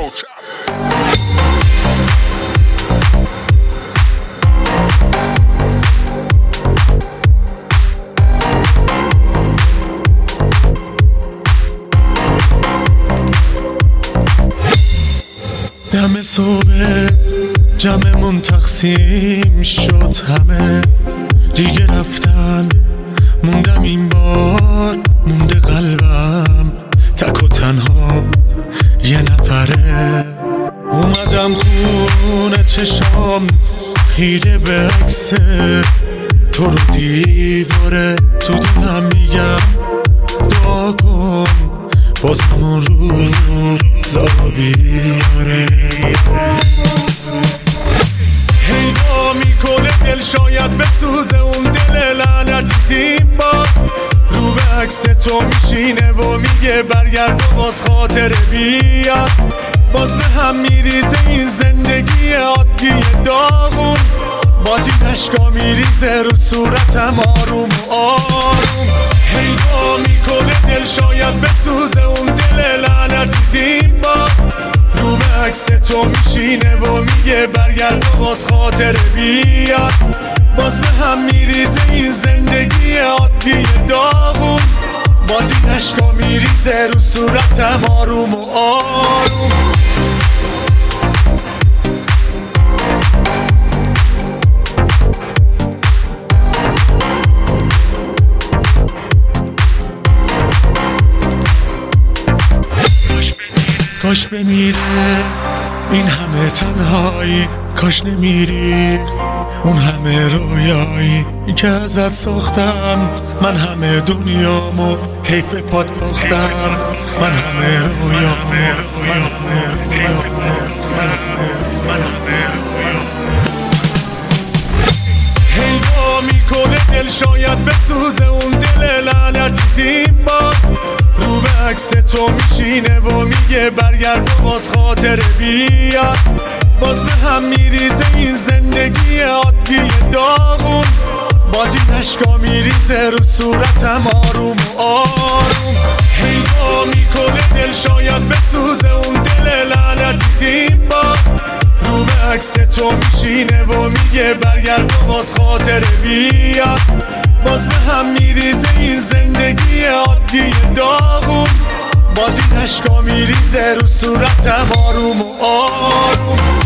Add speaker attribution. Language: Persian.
Speaker 1: دم صبح جمعمون تقسیم شد، همه دیگه رفتن، موندم این بار، مونده قلبم تک و تنها یه نفره. اومدم خونه چشام خیره به عکس تو رو دیواره، تو دلم میگم دعا کن بازم اون روزا بیاره. هیوا میکنه دل شاید بسوزه اون دل لعنتی تیم با رو به عکس تو میشینه و میگه برگرد و باز خاطر بیاد. باز به هم میریزه این زندگی عادی داغون، باز این عشقا میریزه رو صورتم آروم و آروم. هیوا میکنه دل شاید بسوزه اون دل لعنتی تیم با رو به عکس تو میشینه و میگه برگرد و باز خاطر بیاد. باز به هم میریزه این زندگی عادی داغون، باز این عشقا میریزه رو صورتم آروم و آروم. کاش بمیره این همه تنهایی، کاش نمیری اون همه رویایی که ازت ساختم. من همه دنیامو حیف به پات باختم، من همه رویامو هیوا میکنه دل شاید بسوزه اون دل لعنتی تیم با رو به عکس تو میشینه و میگه برگرد و باز خاطر بیاد. باز به هم میریزه این زندگی عادی داغون، باز این عشقا میریزه رو صورتم آروم و آروم. هیوا میکنه دل شاید بسوزه اون دل لعنتی تیم با رو به عکس تو میشینه و میگه برگرد و باز خاطر بیاد. باز به هم میریزه این زندگی عادی داغون، باز این عشقا میریزه رو صورتم آروم و آروم.